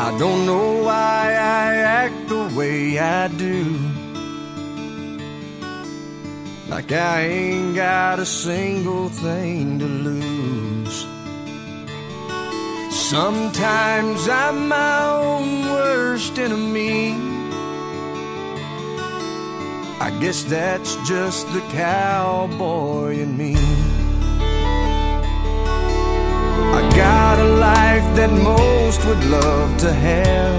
I don't know why I act the way I do, like I ain't got a single thing to lose. Sometimes I'm my own worst enemy. I guess that's just the cowboy in me. I got a life that most would love to have,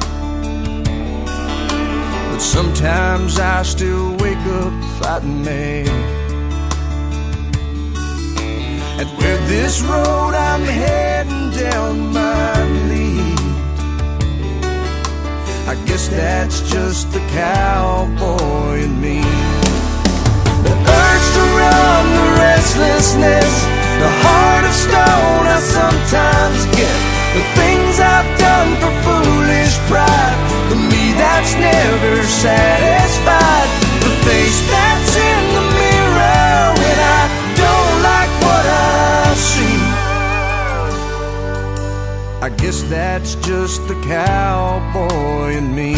but sometimes I still wake up fighting mad. And where this road I'm heading down might lead, I guess that's just the cowboy in me. The urge to run, the restlessness, the heart of stone I sometimes get, the things I've done for foolish pride, the me that's never satisfied, the face that's in the mirror when I don't like what I see. I guess that's just the cowboy in me.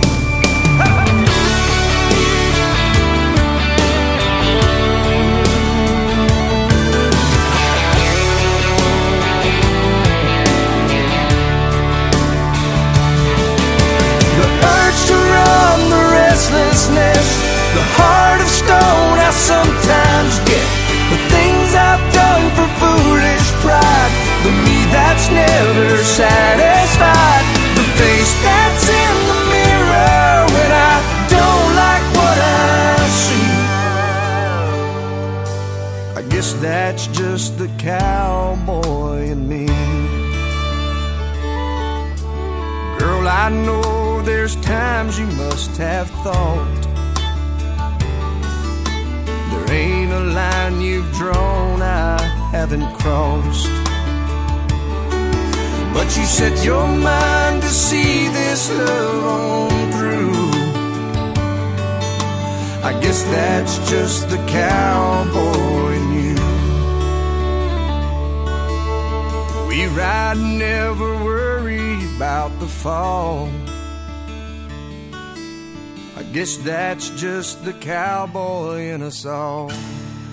The urge to run, the restlessness, the heart of stone I sometimes get, the things I've done for foolish pride, the me that's never satisfied, the face that's in the mirror when I don't like what I see. I guess that's just the cowboy in me. Girl, I know there's times you must have thought there ain't a line you've drawn I haven't crossed, but you set your mind to see this love on through. I guess that's just the cowboy in you. We ride and never worry about the fall. I guess that's just the cowboy in us all.